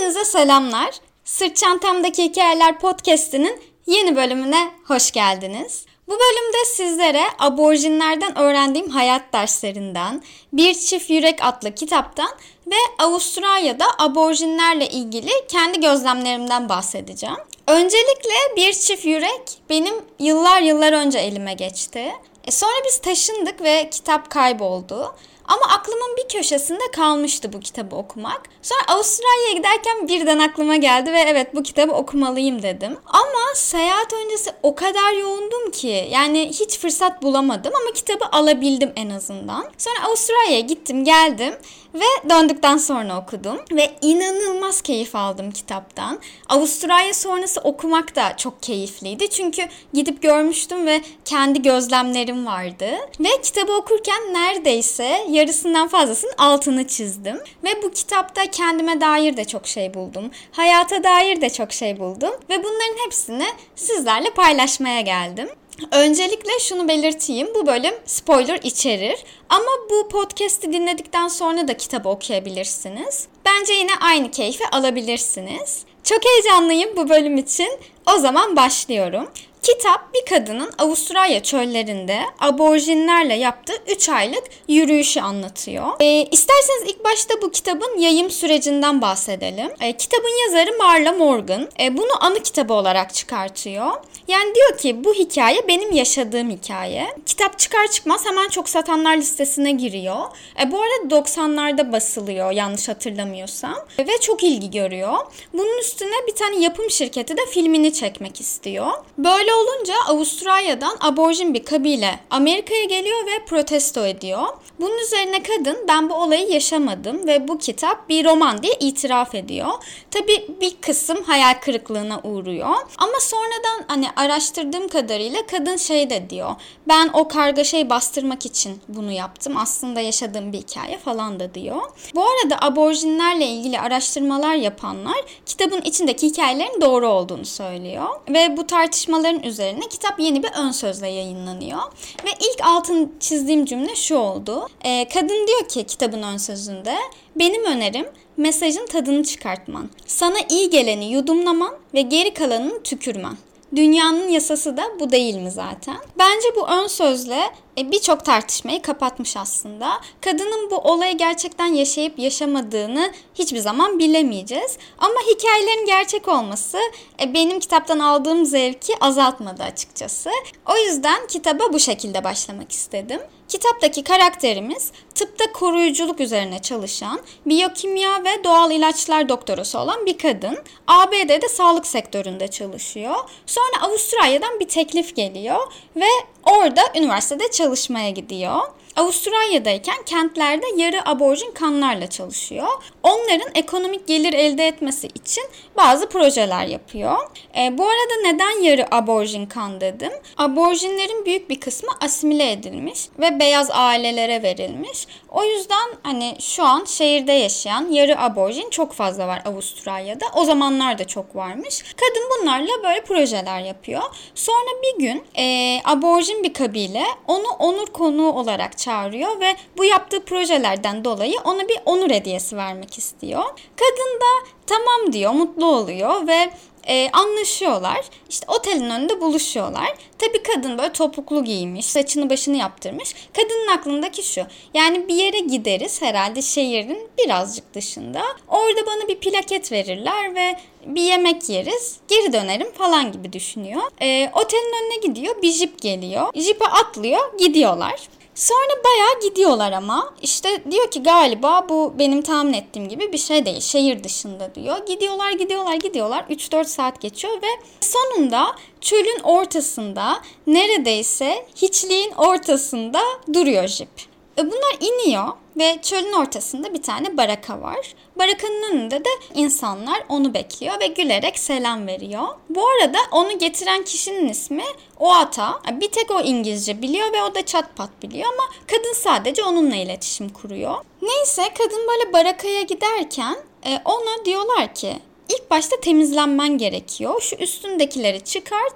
Hepinize selamlar. Sırt Çantamdaki Hikayeler Podcast'inin yeni bölümüne hoş geldiniz. Bu bölümde sizlere aborjinlerden öğrendiğim hayat derslerinden, Bir Çift Yürek adlı kitaptan ve Avustralya'da aborjinlerle ilgili kendi gözlemlerimden bahsedeceğim. Öncelikle Bir Çift Yürek benim yıllar önce elime geçti. Sonra biz taşındık ve kitap kayboldu. Ama aklımın bir köşesinde kalmıştı bu kitabı okumak. Sonra Avustralya'ya giderken birden aklıma geldi ve evet bu kitabı okumalıyım dedim. Ama seyahat öncesi o kadar yoğundum ki yani hiç fırsat bulamadım ama kitabı alabildim en azından. Sonra Avustralya'ya gittim geldim ve döndükten sonra okudum ve inanılmaz keyif aldım kitaptan. Avustralya sonrası okumak da çok keyifliydi çünkü gidip görmüştüm ve kendi gözlemlerim vardı. Ve kitabı okurken neredeyse yarısından fazlasının altını çizdim. Ve bu kitapta kendime dair de çok şey buldum. Hayata dair de çok şey buldum. Ve bunların hepsini sizlerle paylaşmaya geldim. Öncelikle şunu belirteyim, bu bölüm spoiler içerir ama bu podcast'i dinledikten sonra da kitabı okuyabilirsiniz. Bence yine aynı keyfi alabilirsiniz. Çok heyecanlıyım bu bölüm için. O zaman başlıyorum. Kitap bir kadının Avustralya çöllerinde aborjinlerle yaptığı 3 aylık yürüyüşü anlatıyor. İsterseniz ilk başta bu kitabın yayım sürecinden bahsedelim. Kitabın yazarı Marla Morgan bunu anı kitabı olarak çıkartıyor. Yani diyor ki bu hikaye benim yaşadığım hikaye. Kitap çıkar çıkmaz hemen çok satanlar listesine giriyor. Bu arada 90'larda basılıyor yanlış hatırlamıyorsam. Ve çok ilgi görüyor. Bunun üstüne bir tane yapım şirketi de filmini çekmek istiyor. Böyle olunca Avustralya'dan aborjin bir kabile Amerika'ya geliyor ve protesto ediyor. Bunun üzerine kadın ben bu olayı yaşamadım ve bu kitap bir roman diye itiraf ediyor. Tabii bir kısım hayal kırıklığına uğruyor. Ama sonradan hani araştırdığım kadarıyla kadın şey de diyor. Ben o kargaşayı bastırmak için bunu yaptım. Aslında yaşadığım bir hikaye falan da diyor. Bu arada aborjinlerle ilgili araştırmalar yapanlar kitabın içindeki hikayelerin doğru olduğunu söylüyor. Ve bu tartışmaların üzerine kitap yeni bir ön sözle yayınlanıyor. Ve ilk altını çizdiğim cümle şu oldu. Kadın diyor ki kitabın ön sözünde benim önerim mesajın tadını çıkartman. Sana iyi geleni yudumlaman ve geri kalanını tükürmen. Dünyanın yasası da bu değil mi zaten? Bence bu ön sözle birçok tartışmayı kapatmış aslında. Kadının bu olayı gerçekten yaşayıp yaşamadığını hiçbir zaman bilemeyeceğiz. Ama hikayelerin gerçek olması benim kitaptan aldığım zevki azaltmadı açıkçası. O yüzden kitaba bu şekilde başlamak istedim. Kitaptaki karakterimiz tıpta koruyuculuk üzerine çalışan, biyokimya ve doğal ilaçlar doktorası olan bir kadın. ABD'de sağlık sektöründe çalışıyor. Sonra Avustralya'dan bir teklif geliyor ve orada üniversitede çalışmaya gidiyor. Avustralya'dayken kentlerde yarı aborjin kanlarla çalışıyor. Onların ekonomik gelir elde etmesi için bazı projeler yapıyor. Bu arada neden yarı aborjin kan dedim? Aborjinlerin büyük bir kısmı asimile edilmiş ve beyaz ailelere verilmiş. O yüzden hani şu an şehirde yaşayan yarı aborjin çok fazla var Avustralya'da. O zamanlar da çok varmış. Kadın bunlarla böyle projeler yapıyor. Sonra bir gün aborjin bir kabile onu onur konuğu olarak çağırıyor ve bu yaptığı projelerden dolayı ona bir onur hediyesi vermek istiyor. Kadın da tamam diyor, mutlu oluyor ve anlaşıyorlar. İşte otelin önünde buluşuyorlar. Tabii kadın böyle topuklu giymiş, saçını başını yaptırmış. Kadının aklındaki şu. Yani bir yere gideriz herhalde şehrin birazcık dışında. Orada bana bir plaket verirler ve bir yemek yeriz. Geri dönerim falan gibi düşünüyor. Otelin önüne gidiyor. Bir jip geliyor. Jipe atlıyor. Gidiyorlar. Sonra bayağı gidiyorlar ama işte diyor ki galiba bu benim tahmin ettiğim gibi bir şey değil. Şehir dışında diyor. Gidiyorlar. 3-4 saat geçiyor ve sonunda çölün ortasında neredeyse hiçliğin ortasında duruyor jip. Bunlar iniyor ve çölün ortasında bir tane baraka var. Barakanın önünde de insanlar onu bekliyor ve gülerek selam veriyor. Bu arada onu getiren kişinin ismi Oata. Bir tek o İngilizce biliyor ve o da çat pat biliyor ama kadın sadece onunla iletişim kuruyor. Neyse kadın böyle barakaya giderken ona diyorlar ki ilk başta temizlenmen gerekiyor. Şu üstündekileri çıkart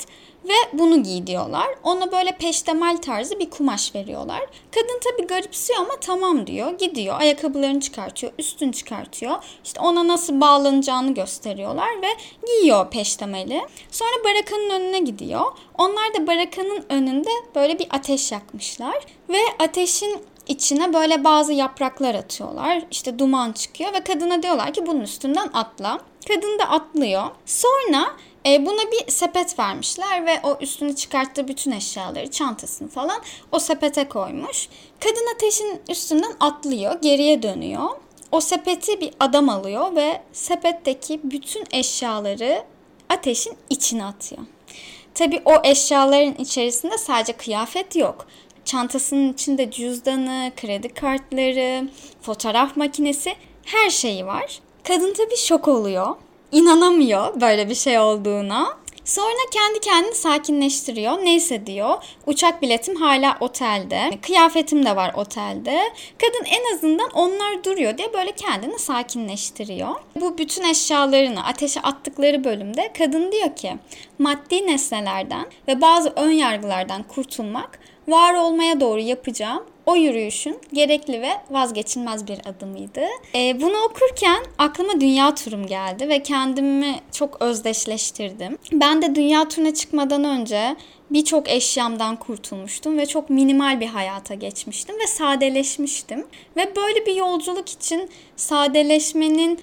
ve bunu giy diyorlar. Ona böyle peştemal tarzı bir kumaş veriyorlar. Kadın tabii garipsiyor ama tamam diyor. Gidiyor, ayakkabılarını çıkartıyor, üstünü çıkartıyor. İşte ona nasıl bağlanacağını gösteriyorlar ve giyiyor peştemali. Sonra barakanın önüne gidiyor. Onlar da barakanın önünde böyle bir ateş yakmışlar ve ateşin İçine böyle bazı yapraklar atıyorlar. İşte duman çıkıyor ve kadına diyorlar ki bunun üstünden atla. Kadın da atlıyor. Sonra buna bir sepet vermişler ve o üstüne çıkarttığı bütün eşyaları, çantasını falan o sepete koymuş. Kadın ateşin üstünden atlıyor, geriye dönüyor. O sepeti bir adam alıyor ve sepetteki bütün eşyaları ateşin içine atıyor. Tabii o eşyaların içerisinde sadece kıyafet yok. Çantasının içinde cüzdanı, kredi kartları, fotoğraf makinesi, her şeyi var. Kadın tabii şok oluyor. İnanamıyor böyle bir şey olduğuna. Sonra kendi kendini sakinleştiriyor. Neyse diyor, uçak biletim hala otelde. Kıyafetim de var otelde. Kadın en azından onlar duruyor diye böyle kendini sakinleştiriyor. Bu bütün eşyalarını ateşe attıkları bölümde kadın diyor ki maddi nesnelerden ve bazı ön yargılardan kurtulmak var olmaya doğru yapacağım o yürüyüşün gerekli ve vazgeçilmez bir adımıydı. Bunu okurken aklıma dünya turum geldi ve kendimi çok özdeşleştirdim. Ben de dünya turuna çıkmadan önce birçok eşyamdan kurtulmuştum ve çok minimal bir hayata geçmiştim ve sadeleşmiştim. Ve böyle bir yolculuk için sadeleşmenin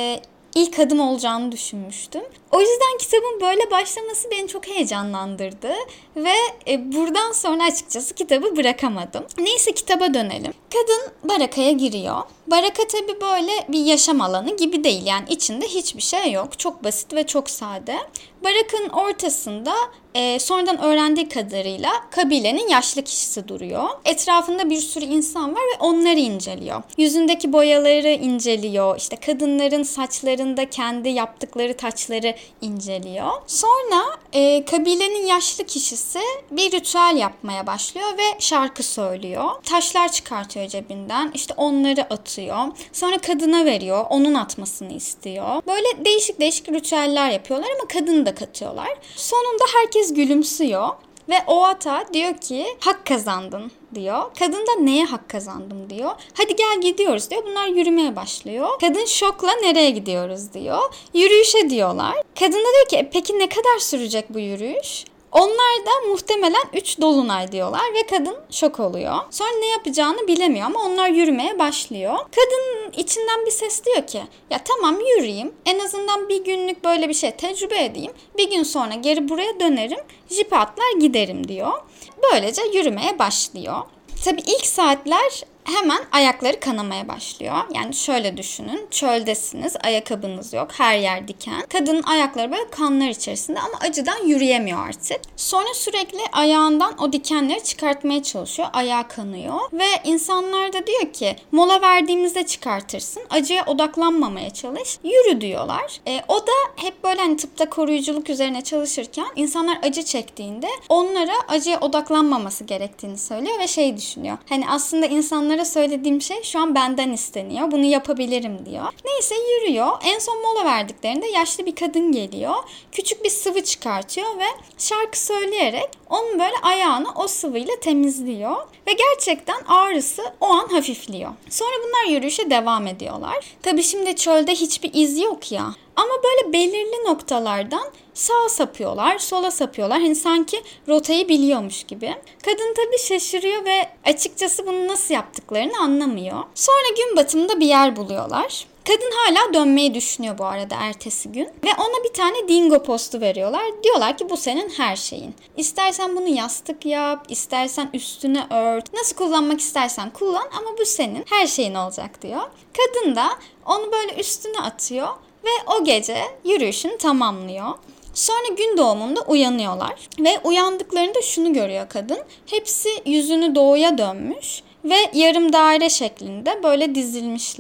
ilk adım olacağını düşünmüştüm. O yüzden kitabın böyle başlaması beni çok heyecanlandırdı ve buradan sonra açıkçası kitabı bırakamadım. Neyse kitaba dönelim. Kadın barakaya giriyor. Baraka tabii böyle bir yaşam alanı gibi değil, yani içinde hiçbir şey yok. Çok basit ve çok sade. Barakanın ortasında sonradan öğrendiği kadarıyla kabilenin yaşlı kişisi duruyor. Etrafında bir sürü insan var ve onları inceliyor. Yüzündeki boyaları inceliyor. İşte kadınların saçlarında kendi yaptıkları taçları inceliyor. Sonra kabilenin yaşlı kişisi bir ritüel yapmaya başlıyor ve şarkı söylüyor. Taşlar çıkartıyor cebinden. İşte onları atıyor. Sonra kadına veriyor. Onun atmasını istiyor. Böyle değişik değişik ritüeller yapıyorlar ama kadını da katıyorlar. Sonunda herkes gülümsüyor. Ve o ata diyor ki hak kazandın diyor. Kadın da neye hak kazandım diyor. Hadi gel gidiyoruz diyor. Bunlar yürümeye başlıyor. Kadın şokla nereye gidiyoruz diyor. Yürüyüşe diyorlar. Kadın da diyor ki peki ne kadar sürecek bu yürüyüş? Onlar da muhtemelen 3 dolunay diyorlar ve kadın şok oluyor. Sonra ne yapacağını bilemiyor ama onlar yürümeye başlıyor. Kadının içinden bir ses diyor ki ya tamam yürüyeyim. En azından bir günlük böyle bir şey tecrübe edeyim. Bir gün sonra geri buraya dönerim. Jipe atlar giderim diyor. Böylece yürümeye başlıyor. Tabii ilk saatler hemen ayakları kanamaya başlıyor. Yani şöyle düşünün. Çöldesiniz, ayakkabınız yok, her yer diken. Kadının ayakları böyle kanlar içerisinde ama acıdan yürüyemiyor artık. Sonra sürekli ayağından o dikenleri çıkartmaya çalışıyor. Ayağı kanıyor ve insanlar da diyor ki mola verdiğimizde çıkartırsın. Acıya odaklanmamaya çalış. Yürü diyorlar. O da hep böyle hani tıpta koruyuculuk üzerine çalışırken insanlar acı çektiğinde onlara acıya odaklanmaması gerektiğini söylüyor ve şey düşünüyor. Hani aslında insanlara söylediğim şey şu an benden isteniyor. Bunu yapabilirim diyor. Neyse yürüyor. En son mola verdiklerinde yaşlı bir kadın geliyor. Küçük bir sıvı çıkartıyor ve şarkı söyleyerek onun böyle ayağını o sıvıyla temizliyor. Ve gerçekten ağrısı o an hafifliyor. Sonra bunlar yürüyüşe devam ediyorlar. Tabii şimdi çölde hiçbir iz yok ya. Ama böyle belirli noktalardan sağa sapıyorlar, sola sapıyorlar. Hani sanki rotayı biliyormuş gibi. Kadın tabii şaşırıyor ve açıkçası bunu nasıl yaptıklarını anlamıyor. Sonra gün batımında bir yer buluyorlar. Kadın hala dönmeyi düşünüyor bu arada ertesi gün. Ve ona bir tane dingo postu veriyorlar. Diyorlar ki bu senin her şeyin. İstersen bunu yastık yap, istersen üstüne ört. Nasıl kullanmak istersen kullan ama bu senin her şeyin olacak diyor. Kadın da onu böyle üstüne atıyor ve o gece yürüyüşünü tamamlıyor. Sonra gün doğumunda uyanıyorlar ve uyandıklarında şunu görüyor kadın. Hepsi yüzünü doğuya dönmüş ve yarım daire şeklinde böyle dizilmişler.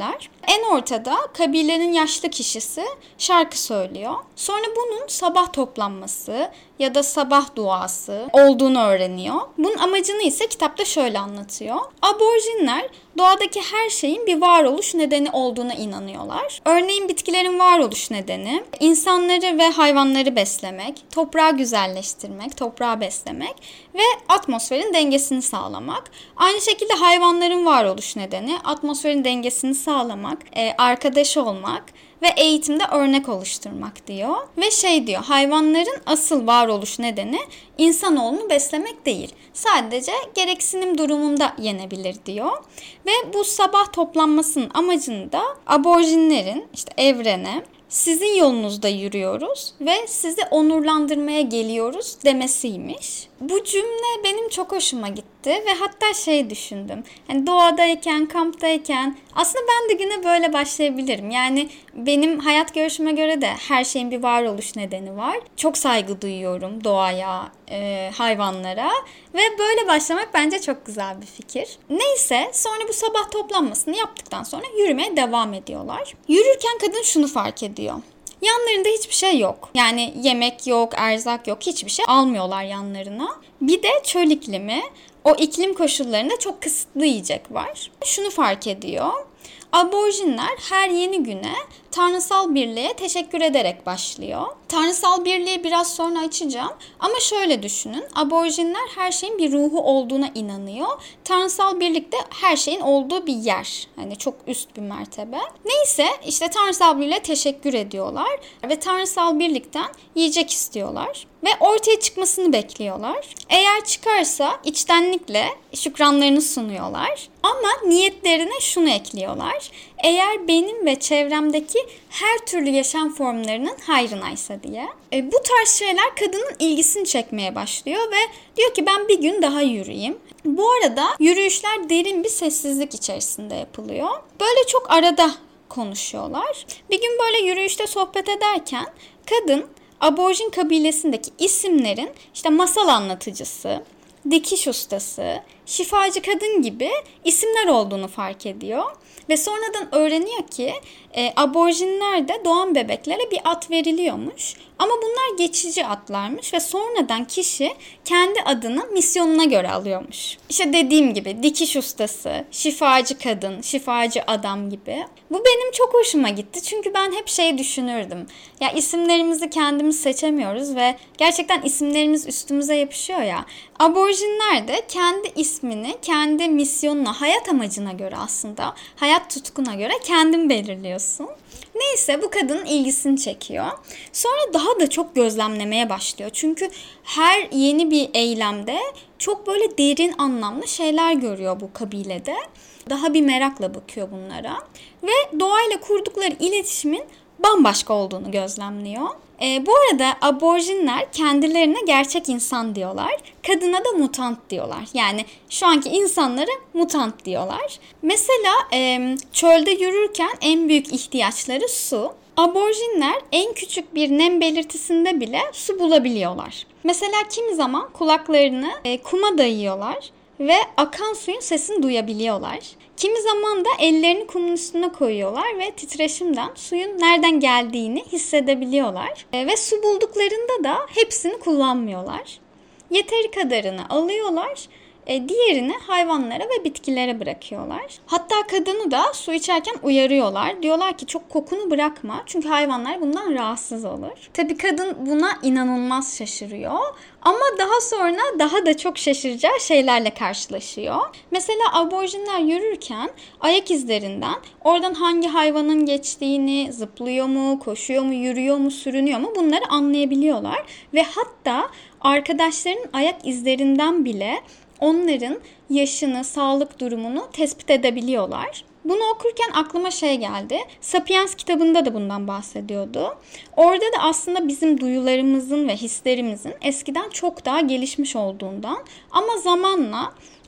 En ortada kabilenin yaşlı kişisi şarkı söylüyor. Sonra bunun sabah toplanması ya da sabah duası olduğunu öğreniyor. Bunun amacını ise kitapta şöyle anlatıyor. Aborjinler doğadaki her şeyin bir varoluş nedeni olduğuna inanıyorlar. Örneğin bitkilerin varoluş nedeni insanları ve hayvanları beslemek, toprağı güzelleştirmek, toprağı beslemek ve atmosferin dengesini sağlamak. Aynı şekilde hayvanların varoluş nedeni atmosferin dengesini sağlamak, arkadaş olmak ve eğitimde örnek oluşturmak diyor. Ve diyor, hayvanların asıl varoluş nedeni insanoğlunu beslemek değil. Sadece gereksinim durumunda yenebilir diyor. Ve bu sabah toplanmasının amacını da aborjinlerin evrene sizin yolunuzda yürüyoruz ve sizi onurlandırmaya geliyoruz demesiymiş. Bu cümle benim çok hoşuma gitti ve hatta düşündüm. Hani doğadayken, kamptayken aslında ben de güne böyle başlayabilirim. Yani benim hayat görüşüme göre de her şeyin bir varoluş nedeni var. Çok saygı duyuyorum doğaya, hayvanlara ve böyle başlamak bence çok güzel bir fikir. Neyse, sonra bu sabah toplanmasını yaptıktan sonra yürümeye devam ediyorlar. Yürürken kadın şunu fark ediyor. Yanlarında hiçbir şey yok. Yani yemek yok, erzak yok, hiçbir şey almıyorlar yanlarına. Bir de çöl iklimi, o iklim koşullarında çok kısıtlı yiyecek var. Şunu fark ediyor. Aborjinler her yeni güne tanrısal birliğe teşekkür ederek başlıyor. Tanrısal birliği biraz sonra açacağım ama şöyle düşünün. Aborjinler her şeyin bir ruhu olduğuna inanıyor. Tanrısal birlik de her şeyin olduğu bir yer. Hani çok üst bir mertebe. Neyse tanrısal birliğe teşekkür ediyorlar ve tanrısal birlikten yiyecek istiyorlar. Ve ortaya çıkmasını bekliyorlar. Eğer çıkarsa içtenlikle şükranlarını sunuyorlar. Ama niyetlerine şunu ekliyorlar. Eğer benim ve çevremdeki her türlü yaşam formlarının hayrınaysa diye. Bu tarz şeyler kadının ilgisini çekmeye başlıyor ve diyor ki ben bir gün daha yürüyeyim. Bu arada yürüyüşler derin bir sessizlik içerisinde yapılıyor. Böyle çok arada konuşuyorlar. Bir gün böyle yürüyüşte sohbet ederken kadın aborjin kabilesindeki isimlerin masal anlatıcısı, dikiş ustası, şifacı kadın gibi isimler olduğunu fark ediyor. Ve sonradan öğreniyor ki aborjinlerde doğan bebeklere bir ad veriliyormuş. Ama bunlar geçici adlarmış ve sonradan kişi kendi adını misyonuna göre alıyormuş. Dediğim gibi dikiş ustası, şifacı kadın, şifacı adam gibi. Bu benim çok hoşuma gitti çünkü ben hep düşünürdüm. Ya isimlerimizi kendimiz seçemiyoruz ve gerçekten isimlerimiz üstümüze yapışıyor ya. Aborjinler de kendi ismini, kendi misyonuna, hayat amacına göre aslında, hayat tutkuna göre kendin belirliyorsun. Neyse bu kadının ilgisini çekiyor. Sonra daha da çok gözlemlemeye başlıyor. Çünkü her yeni bir eylemde çok böyle derin anlamlı şeyler görüyor bu kabilede. Daha bir merakla bakıyor bunlara. Ve doğayla kurdukları iletişimin bambaşka olduğunu gözlemliyor. Bu arada aborjinler kendilerine gerçek insan diyorlar. Kadına da mutant diyorlar. Yani şu anki insanlara mutant diyorlar. Mesela çölde yürürken en büyük ihtiyaçları su. Aborjinler en küçük bir nem belirtisinde bile su bulabiliyorlar. Mesela kimi zaman kulaklarını kuma dayıyorlar ve akan suyun sesini duyabiliyorlar. Kimi zaman da ellerini kumun üstüne koyuyorlar ve titreşimden suyun nereden geldiğini hissedebiliyorlar. Ve su bulduklarında da hepsini kullanmıyorlar. Yeteri kadarını alıyorlar, diğerini hayvanlara ve bitkilere bırakıyorlar. Hatta kadını da su içerken uyarıyorlar. Diyorlar ki çok kokunu bırakma çünkü hayvanlar bundan rahatsız olur. Tabii kadın buna inanılmaz şaşırıyor. Ama daha sonra daha da çok şaşıracağı şeylerle karşılaşıyor. Mesela aborjinler yürürken ayak izlerinden oradan hangi hayvanın geçtiğini, zıplıyor mu, koşuyor mu, yürüyor mu, sürünüyor mu bunları anlayabiliyorlar. Ve hatta arkadaşlarının ayak izlerinden bile onların yaşını, sağlık durumunu tespit edebiliyorlar. Bunu okurken aklıma geldi. Sapiens kitabında da bundan bahsediyordu. Orada da aslında bizim duyularımızın ve hislerimizin eskiden çok daha gelişmiş olduğundan ama zamanla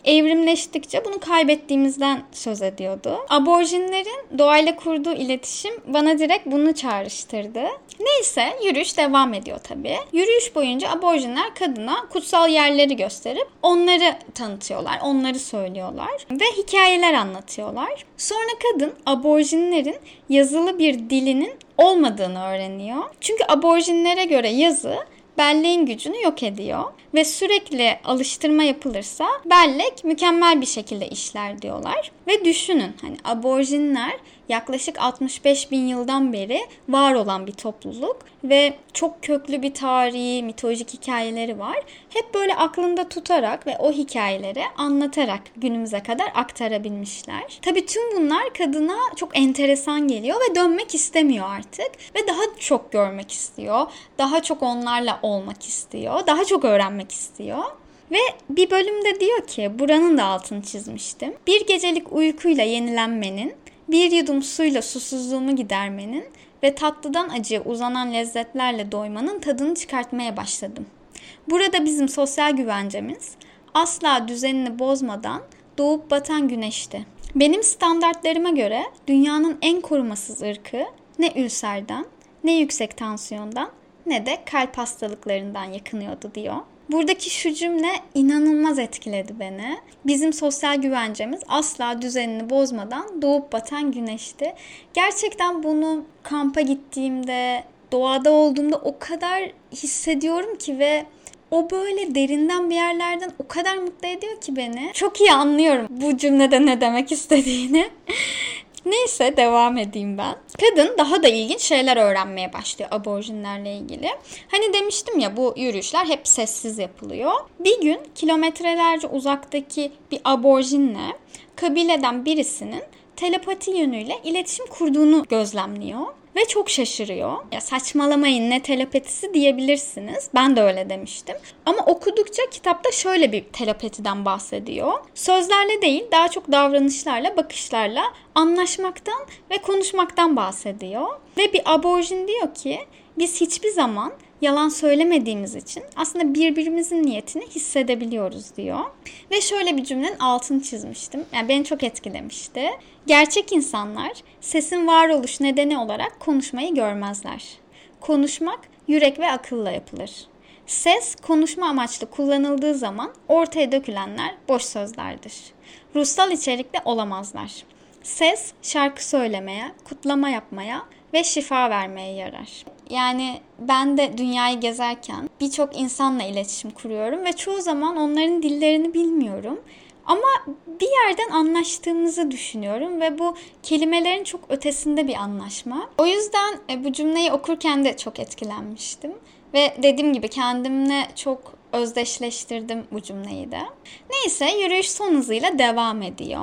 evrimleştikçe bunu kaybettiğimizden söz ediyordu. Aborjinlerin doğayla kurduğu iletişim bana direkt bunu çağrıştırdı. Neyse yürüyüş devam ediyor tabii. Yürüyüş boyunca aborjinler kadına kutsal yerleri gösterip onları tanıtıyorlar, onları söylüyorlar ve hikayeler anlatıyorlar. Sonra kadın aborjinlerin yazılı bir dilinin olmadığını öğreniyor. Çünkü aborjinlere göre yazı belleğin gücünü yok ediyor ve sürekli alıştırma yapılırsa bellek mükemmel bir şekilde işler diyorlar. Ve düşünün hani aborjinler yaklaşık 65 bin yıldan beri var olan bir topluluk ve çok köklü bir tarihi, mitolojik hikayeleri var. Hep böyle aklında tutarak ve o hikayeleri anlatarak günümüze kadar aktarabilmişler. Tabii tüm bunlar kadına çok enteresan geliyor ve dönmek istemiyor artık. Ve daha çok görmek istiyor, daha çok onlarla olmak istiyor, daha çok öğrenmek istiyor. Ve bir bölümde diyor ki, buranın da altını çizmiştim. Bir gecelik uykuyla yenilenmenin, bir yudum suyla susuzluğumu gidermenin ve tatlıdan acıya uzanan lezzetlerle doymanın tadını çıkartmaya başladım. Burada bizim sosyal güvencemiz asla düzenini bozmadan doğup batan güneşti. Benim standartlarıma göre dünyanın en korumasız ırkı ne ülserden, ne yüksek tansiyondan, ne de kalp hastalıklarından yakınıyordu diyor. Buradaki şu cümle inanılmaz etkiledi beni. Bizim sosyal güvencemiz asla düzenini bozmadan doğup batan güneşti. Gerçekten bunu kampa gittiğimde, doğada olduğumda o kadar hissediyorum ki ve o böyle derinden bir yerlerden o kadar mutlu ediyor ki beni. Çok iyi anlıyorum bu cümlede ne demek istediğini. Neyse devam edeyim ben. Kadın daha da ilginç şeyler öğrenmeye başlıyor aborjinlerle ilgili. Hani demiştim ya bu yürüyüşler hep sessiz yapılıyor. Bir gün kilometrelerce uzaktaki bir aborjinle kabileden birisinin telepati yönüyle iletişim kurduğunu gözlemliyor. Ve çok şaşırıyor. Ya saçmalamayın ne telepatisi diyebilirsiniz. Ben de öyle demiştim. Ama okudukça kitapta şöyle bir telepatiden bahsediyor. Sözlerle değil daha çok davranışlarla, bakışlarla anlaşmaktan ve konuşmaktan bahsediyor. Ve bir aborjin diyor ki biz hiçbir zaman yalan söylemediğimiz için aslında birbirimizin niyetini hissedebiliyoruz diyor. Ve şöyle bir cümlenin altını çizmiştim. Yani beni çok etkilemişti. Gerçek insanlar sesin varoluş nedeni olarak konuşmayı görmezler. Konuşmak yürek ve akılla yapılır. Ses konuşma amaçlı kullanıldığı zaman ortaya dökülenler boş sözlerdir. Ruhsal içerikli olamazlar. Ses şarkı söylemeye, kutlama yapmaya ve şifa vermeye yarar. Yani ben de dünyayı gezerken birçok insanla iletişim kuruyorum ve çoğu zaman onların dillerini bilmiyorum. Ama bir yerden anlaştığımızı düşünüyorum ve bu kelimelerin çok ötesinde bir anlaşma. O yüzden bu cümleyi okurken de çok etkilenmiştim. Ve dediğim gibi kendimle çok özdeşleştirdim bu cümleyi de. Neyse yürüyüş son hızıyla devam ediyor.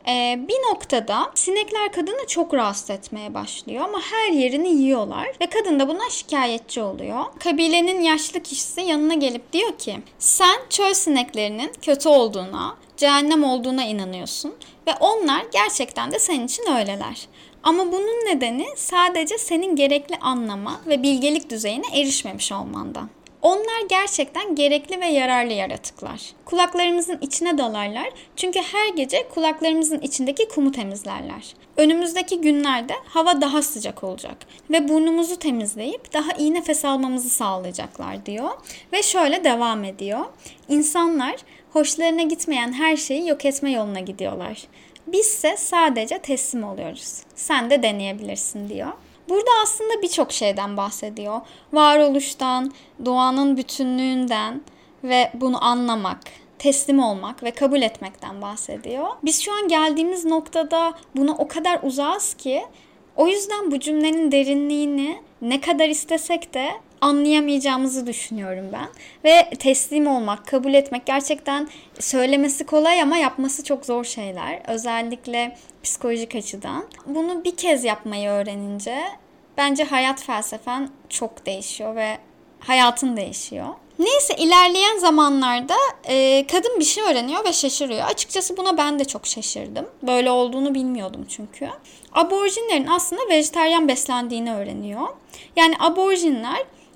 Bir noktada sinekler kadını çok rahatsız etmeye başlıyor ama her yerini yiyorlar ve kadın da buna şikayetçi oluyor. Kabilenin yaşlı kişisi yanına gelip diyor ki sen çöl sineklerinin kötü olduğuna, cehennem olduğuna inanıyorsun ve onlar gerçekten de senin için öyleler. Ama bunun nedeni sadece senin gerekli anlama ve bilgelik düzeyine erişmemiş olmandan. Onlar gerçekten gerekli ve yararlı yaratıklar. Kulaklarımızın içine dalarlar çünkü her gece kulaklarımızın içindeki kumu temizlerler. Önümüzdeki günlerde hava daha sıcak olacak ve burnumuzu temizleyip daha iyi nefes almamızı sağlayacaklar diyor. Ve şöyle devam ediyor. İnsanlar hoşlarına gitmeyen her şeyi yok etme yoluna gidiyorlar. Bizse sadece teslim oluyoruz. Sen de deneyebilirsin diyor. Burada aslında birçok şeyden bahsediyor. Varoluştan, doğanın bütünlüğünden ve bunu anlamak, teslim olmak ve kabul etmekten bahsediyor. Biz şu an geldiğimiz noktada buna o kadar uzağız ki o yüzden bu cümlenin derinliğini ne kadar istesek de anlayamayacağımızı düşünüyorum ben. Ve teslim olmak, kabul etmek gerçekten söylemesi kolay ama yapması çok zor şeyler. Özellikle psikolojik açıdan. Bunu bir kez yapmayı öğrenince bence hayat felsefen çok değişiyor ve hayatın değişiyor. Neyse ilerleyen zamanlarda kadın bir şey öğreniyor ve şaşırıyor. Açıkçası buna ben de çok şaşırdım. Böyle olduğunu bilmiyordum çünkü. Aborjinlerin aslında vejetaryen beslendiğini öğreniyor. Yani aborjinler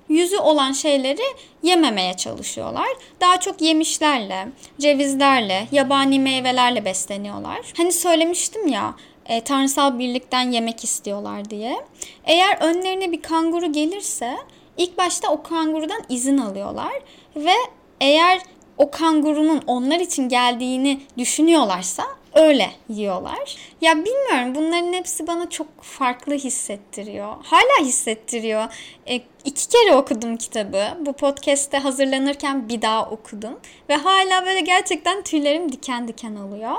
yüzü olan şeyleri yememeye çalışıyorlar. Daha çok yemişlerle, cevizlerle, yabani meyvelerle besleniyorlar. Hani söylemiştim ya, tanrısal birlikten yemek istiyorlar diye. Eğer önlerine bir kanguru gelirse ilk başta o kangurudan izin alıyorlar ve eğer o kangurunun onlar için geldiğini düşünüyorlarsa öyle yiyorlar. Ya bilmiyorum, bunların hepsi bana çok farklı hissettiriyor. Hala hissettiriyor. 2 kere okudum kitabı. Bu podcast'te hazırlanırken bir daha okudum. Ve hala böyle gerçekten tüylerim diken diken oluyor.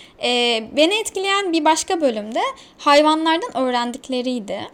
Beni etkileyen bir başka bölümde hayvanlardan öğrendikleriydi.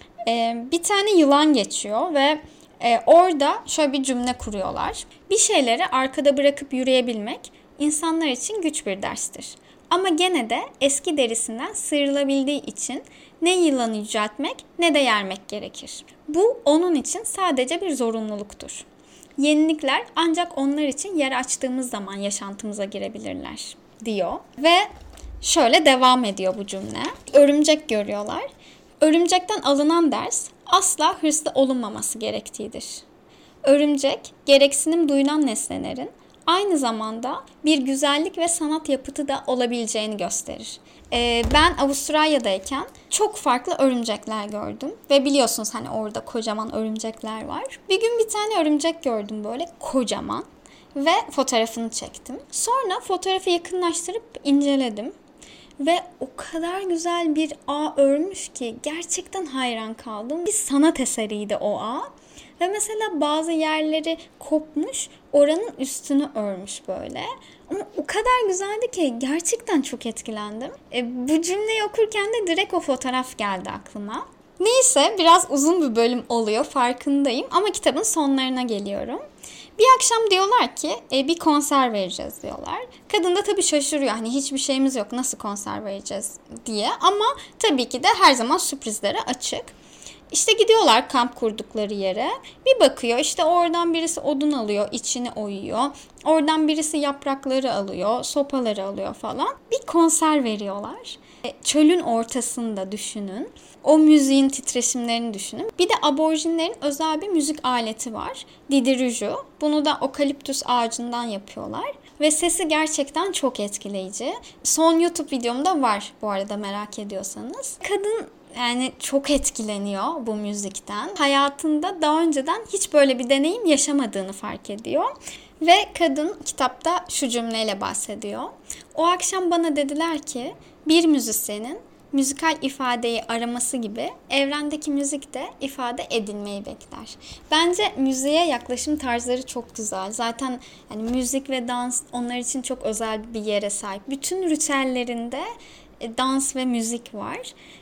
Bir tane yılan geçiyor ve orada şöyle bir cümle kuruyorlar. Bir şeyleri arkada bırakıp yürüyebilmek insanlar için güç bir derstir. Ama gene de eski derisinden sıyrılabildiği için ne yılanı yüceltmek ne de yermek gerekir. Bu onun için sadece bir zorunluluktur. Yenilikler ancak onlar için yer açtığımız zaman yaşantımıza girebilirler diyor. Ve şöyle devam ediyor bu cümle. Örümcek görüyorlar. Örümcekten alınan ders asla hırslı olunmaması gerektiğidir. Örümcek, gereksinim duyulan nesnelerin aynı zamanda bir güzellik ve sanat yapıtı da olabileceğini gösterir. Ben Avustralya'dayken çok farklı örümcekler gördüm. Ve biliyorsunuz hani orada kocaman örümcekler var. Bir gün bir tane örümcek gördüm böyle kocaman ve fotoğrafını çektim. Sonra fotoğrafı yakınlaştırıp inceledim. Ve o kadar güzel bir ağ örmüş ki gerçekten hayran kaldım. Bir sanat eseriydi o ağ. Ve mesela bazı yerleri kopmuş, oranın üstünü örmüş böyle. Ama o kadar güzeldi ki gerçekten çok etkilendim. Bu cümleyi okurken de direkt o fotoğraf geldi aklıma. Neyse, biraz uzun bir bölüm oluyor, farkındayım ama kitabın sonlarına geliyorum. Bir akşam diyorlar ki bir konser vereceğiz diyorlar. Kadın da tabii şaşırıyor. Hani hiçbir şeyimiz yok, nasıl konser vereceğiz diye. Ama tabii ki de her zaman sürprizlere açık. İşte gidiyorlar kamp kurdukları yere. Bir bakıyor işte oradan birisi odun alıyor, içini oyuyor. Oradan birisi yaprakları alıyor, sopaları alıyor falan. Bir konser veriyorlar. Çölün ortasında düşünün. O müziğin titreşimlerini düşünün. Bir de aborjinlerin özel bir müzik aleti var. Didgeridoo. Bunu da okaliptüs ağacından yapıyorlar. Ve sesi gerçekten çok etkileyici. Son YouTube videomda var bu arada, merak ediyorsanız. Kadın yani çok etkileniyor bu müzikten. Hayatında daha önceden hiç böyle bir deneyim yaşamadığını fark ediyor. Ve kadın kitapta şu cümleyle bahsediyor. O akşam bana dediler ki bir müzisyenin müzikal ifadeyi araması gibi evrendeki müzik de ifade edilmeyi bekler. Bence müziğe yaklaşım tarzları çok güzel. Zaten yani müzik ve dans onlar için çok özel bir yere sahip. Bütün ritüellerinde dans ve müzik var.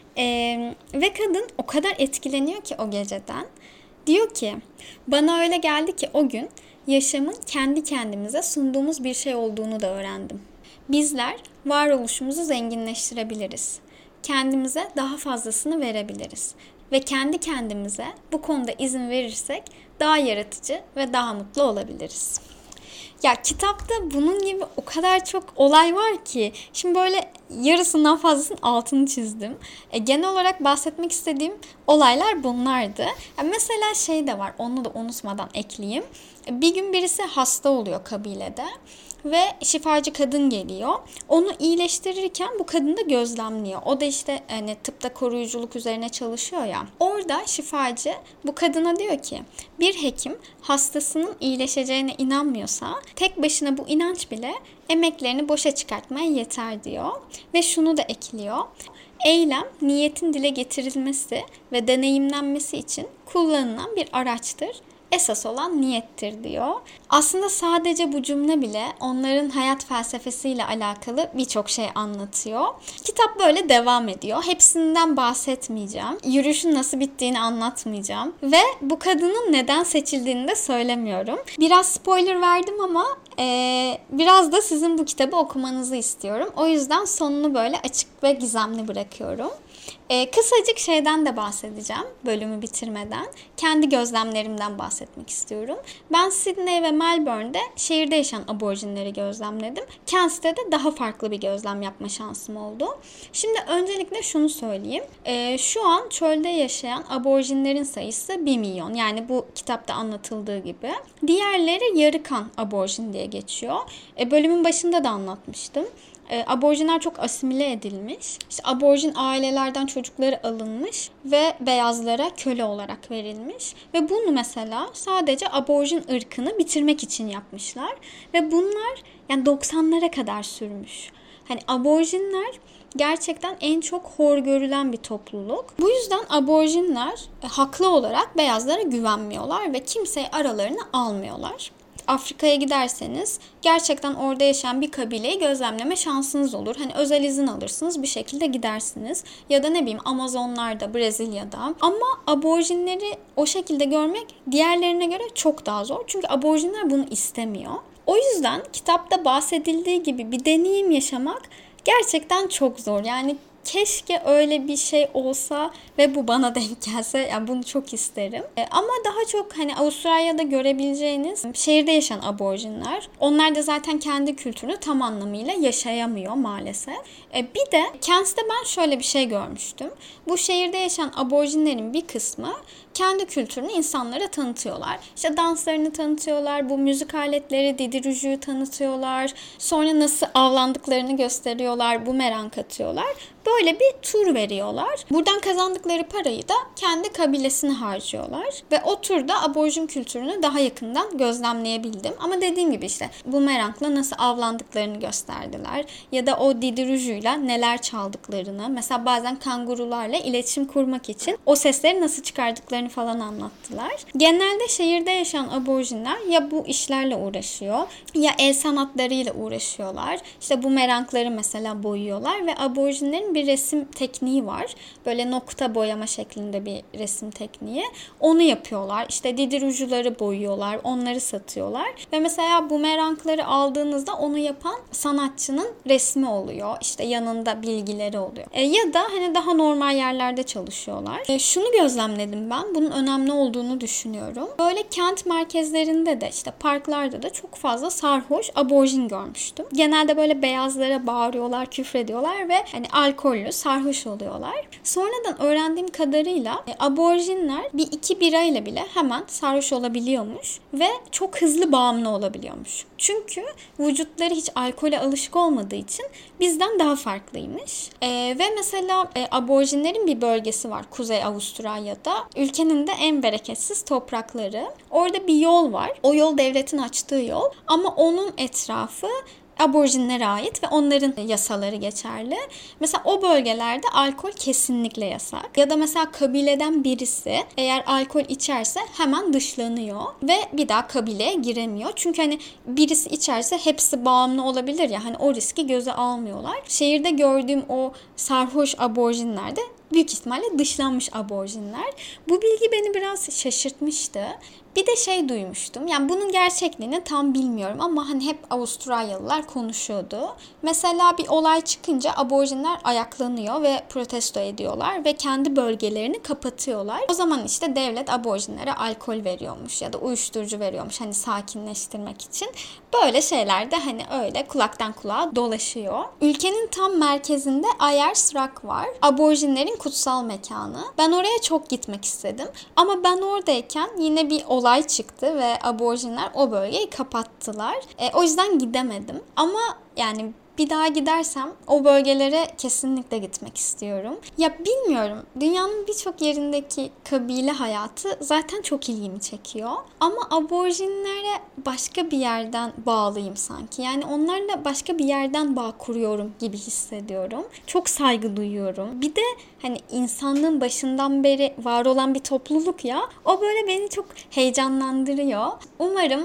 Ve kadın o kadar etkileniyor ki o geceden. Diyor ki bana öyle geldi ki o gün yaşamın kendi kendimize sunduğumuz bir şey olduğunu da öğrendim. Bizler varoluşumuzu zenginleştirebiliriz. Kendimize daha fazlasını verebiliriz. Ve kendi kendimize bu konuda izin verirsek daha yaratıcı ve daha mutlu olabiliriz. Ya kitapta bunun gibi o kadar çok olay var ki şimdi böyle yarısından fazlasının altını çizdim. Genel olarak bahsetmek istediğim olaylar bunlardı. Mesela şey de var, onu da unutmadan ekleyeyim. Bir gün birisi hasta oluyor kabilede ve şifacı kadın geliyor. Onu iyileştirirken bu kadını da gözlemliyor. O da işte hani tıpta koruyuculuk üzerine çalışıyor ya. Orada şifacı bu kadına diyor ki bir hekim hastasının iyileşeceğine inanmıyorsa tek başına bu inanç bile emeklerini boşa çıkartmaya yeter diyor. Ve şunu da ekliyor. Eylem, niyetin dile getirilmesi ve deneyimlenmesi için kullanılan bir araçtır. Esas olan niyettir diyor. Aslında sadece bu cümle bile onların hayat felsefesiyle alakalı birçok şey anlatıyor. Kitap böyle devam ediyor. Hepsinden bahsetmeyeceğim. Yürüyüşün nasıl bittiğini anlatmayacağım. Ve bu kadının neden seçildiğini de söylemiyorum. Biraz spoiler verdim ama biraz da sizin bu kitabı okumanızı istiyorum. O yüzden sonunu böyle açık ve gizemli bırakıyorum. Kısacık şeyden de bahsedeceğim bölümü bitirmeden. Kendi gözlemlerimden bahsetmek istiyorum. Ben Sydney ve Melbourne'de şehirde yaşayan aborjinleri gözlemledim. Kent'te de daha farklı bir gözlem yapma şansım oldu. Şimdi öncelikle şunu söyleyeyim. Şu an çölde yaşayan aborjinlerin sayısı 1 milyon. Yani bu kitapta anlatıldığı gibi. Diğerleri yarıkan aborjin diye geçiyor. Bölümün başında da anlatmıştım. Aborjinler çok asimile edilmiş. İşte aborjin ailelerden çocukları alınmış ve beyazlara köle olarak verilmiş. Ve bunu mesela sadece aborjin ırkını bitirmek için yapmışlar. Ve bunlar yani 90'lara kadar sürmüş. Hani aborjinler gerçekten en çok hor görülen bir topluluk. Bu yüzden aborjinler haklı olarak beyazlara güvenmiyorlar ve kimseyi aralarına almıyorlar. Afrika'ya giderseniz gerçekten orada yaşayan bir kabileyi gözlemleme şansınız olur. Hani özel izin alırsınız, bir şekilde gidersiniz. Ya da ne bileyim Amazonlarda, Brezilya'da. Ama aborjinleri o şekilde görmek diğerlerine göre çok daha zor. Çünkü aborjinler bunu istemiyor. O yüzden kitapta bahsedildiği gibi bir deneyim yaşamak gerçekten çok zor. Yani keşke öyle bir şey olsa ve bu bana denk gelse. Yani bunu çok isterim. Ama daha çok hani Avustralya'da görebileceğiniz şehirde yaşayan aborjinler. Onlar da zaten kendi kültürünü tam anlamıyla yaşayamıyor maalesef. Bir de Kent'te ben şöyle bir şey görmüştüm. Bu şehirde yaşayan aborjinlerin bir kısmı kendi kültürünü insanlara tanıtıyorlar. İşte danslarını tanıtıyorlar, bu müzik aletleri, didgeridoo'yu tanıtıyorlar. Sonra nasıl avlandıklarını gösteriyorlar, bumerang atıyorlar. Böyle bir tur veriyorlar. Buradan kazandıkları parayı da kendi kabilesine harcıyorlar. Ve o turda aborjin kültürünü daha yakından gözlemleyebildim. Ama dediğim gibi işte bumerangla nasıl avlandıklarını gösterdiler. Ya da o didgeridoo'yla neler çaldıklarını. Mesela bazen kangurularla iletişim kurmak için o sesleri nasıl çıkardıklarını falan anlattılar. Genelde şehirde yaşayan aborjinler ya bu işlerle uğraşıyor ya el sanatlarıyla uğraşıyorlar. İşte bumerangları mesela boyuyorlar ve aborjinlerin bir resim tekniği var. Böyle nokta boyama şeklinde bir resim tekniği. Onu yapıyorlar. İşte didgeridoo'ları boyuyorlar. Onları satıyorlar. Ve mesela bumerangları aldığınızda onu yapan sanatçının resmi oluyor. İşte yanında bilgileri oluyor. Ya da hani daha normal yerlerde çalışıyorlar. Şunu gözlemledim ben. Bunun önemli olduğunu düşünüyorum. Böyle kent merkezlerinde de işte parklarda da çok fazla sarhoş aborjin görmüştüm. Genelde böyle beyazlara bağırıyorlar, küfrediyorlar ve hani alkollü, sarhoş oluyorlar. Sonradan öğrendiğim kadarıyla aborjinler bir iki birayla bile hemen sarhoş olabiliyormuş ve çok hızlı bağımlı olabiliyormuş. Çünkü vücutları hiç alkole alışık olmadığı için bizden daha farklıymış. Ve mesela aborjinlerin bir bölgesi var Kuzey Avustralya'da. Ülkenin de en bereketsiz toprakları. Orada bir yol var. O yol devletin açtığı yol ama onun etrafı aborjinlere ait ve onların yasaları geçerli. Mesela o bölgelerde alkol kesinlikle yasak. Ya da mesela kabileden birisi eğer alkol içerse hemen dışlanıyor ve bir daha kabileye giremiyor. Çünkü hani birisi içerse hepsi bağımlı olabilir ya, hani o riski göze almıyorlar. Şehirde gördüğüm o sarhoş aborjinler de büyük ihtimalle dışlanmış aborjinler. Bu bilgi beni biraz şaşırtmıştı. Bir de şey duymuştum. Yani bunun gerçekliğini tam bilmiyorum ama hani hep Avustralyalılar konuşuyordu. Mesela bir olay çıkınca aborjinler ayaklanıyor ve protesto ediyorlar ve kendi bölgelerini kapatıyorlar. O zaman işte devlet aborjinlere alkol veriyormuş ya da uyuşturucu veriyormuş hani sakinleştirmek için. Böyle şeyler de hani öyle kulaktan kulağa dolaşıyor. Ülkenin tam merkezinde Ayers Rock var. Aborjinlerin kutsal mekanı. Ben oraya çok gitmek istedim. Ama ben oradayken yine bir olay çıktı ve aborjinler o bölgeyi kapattılar. O yüzden gidemedim. Ama yani bir daha gidersem o bölgelere kesinlikle gitmek istiyorum. Ya bilmiyorum, dünyanın birçok yerindeki kabile hayatı zaten çok ilgimi çekiyor. Ama aborjinlere başka bir yerden bağlıyım sanki. Yani onlarla başka bir yerden bağ kuruyorum gibi hissediyorum. Çok saygı duyuyorum. Bir de hani insanlığın başından beri var olan bir topluluk ya. O böyle beni çok heyecanlandırıyor. Umarım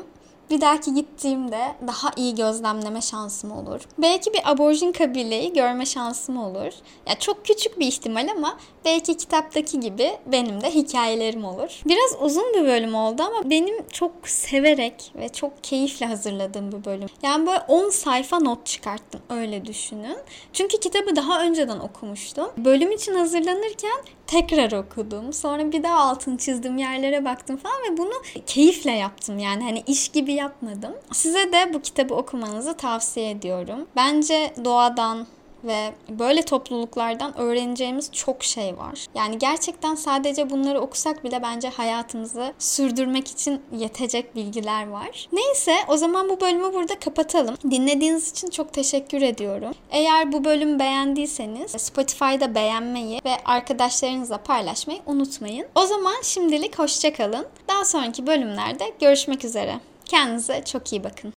bir dahaki gittiğimde daha iyi gözlemleme şansım olur. Belki bir aborjin kabileyi görme şansım olur. Ya çok küçük bir ihtimal ama belki kitaptaki gibi benim de hikayelerim olur. Biraz uzun bir bölüm oldu ama benim çok severek ve çok keyifle hazırladığım bir bölüm. Yani böyle 10 sayfa not çıkarttım, öyle düşünün. Çünkü kitabı daha önceden okumuştum. Bölüm için hazırlanırken tekrar okudum. Sonra bir daha altını çizdim, yerlere baktım falan ve bunu keyifle yaptım. Yani hani iş gibi yapmadım. Size de bu kitabı okumanızı tavsiye ediyorum. Bence doğadan ve böyle topluluklardan öğreneceğimiz çok şey var. Yani gerçekten sadece bunları okusak bile bence hayatımızı sürdürmek için yetecek bilgiler var. Neyse, o zaman bu bölümü burada kapatalım. Dinlediğiniz için çok teşekkür ediyorum. Eğer bu bölümü beğendiyseniz Spotify'da beğenmeyi ve arkadaşlarınızla paylaşmayı unutmayın. O zaman şimdilik hoşça kalın. Daha sonraki bölümlerde görüşmek üzere. Kendinize çok iyi bakın.